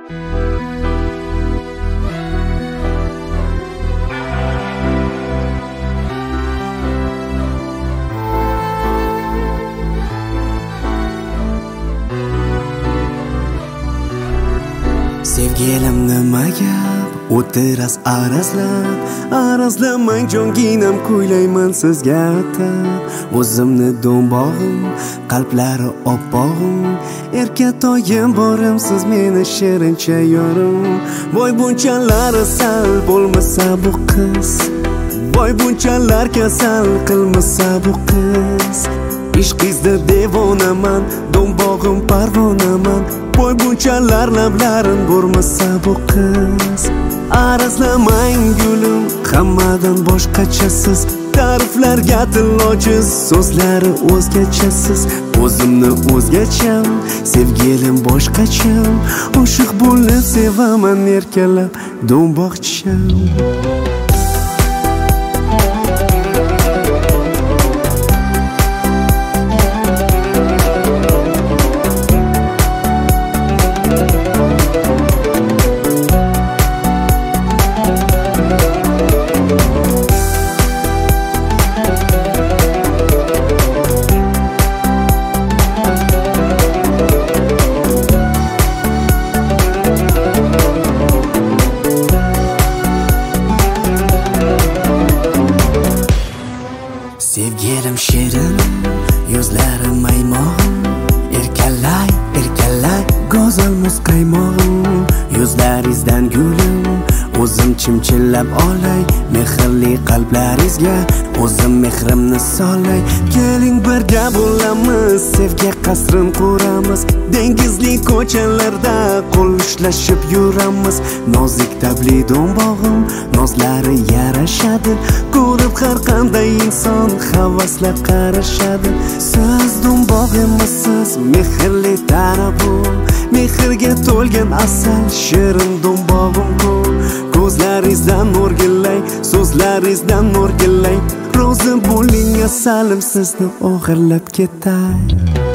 Sevgilim nima gap, o'tiras arazlamang jonginam kuylayman sizga atab. O'zimni do'mbog'im, qalblari oppog'im, erkatoyim borim, siz meni shirincha yorim. Voy bunchalar sal bo'lmasa bu qiz, voy bunchalar kasal qilmasa bu qiz. Ishqizda devonaman, do'mbog'im parvonaman. Voy bunchalar lablarin bo'lmasa bu qiz. Arazlamang gulim, hammadan boshqachasiz. Ta'riflarga til ojiz, so'zlari o'zgachasiz. O'zimni o'zgacham, sevgilim boshqacham. Oshiq bo'lib sevaman erkalab, do'mboqcham. Sevgilim shirin, yuzlarim maymog'im, erkalay, go'zal muz qaymog'im. Yuzlaringizdan gulim, o'zim chimchillab olay. Mehrli qalblaringizga o'zim mehrimni solay. Keling birga bo'lamiz, sevgi qasrin quramiz. Dengizli ko'chalarda qo'l ushlashib yuramiz. Nozik tabli do'mbog'im, nozlari yarashadi. Ko'rib har qanday inson havaslab qarashadi. Siz do'mbog' emassiz, mehrli tarabu, mehrga to'lgan asal, shirin do'mbog'im-ku. Ko'zlaringizdan o'rgilay, so'zlaringizdan o'rgilay. Rozi bo'ling asalim, sizni o'g'irlab ketay.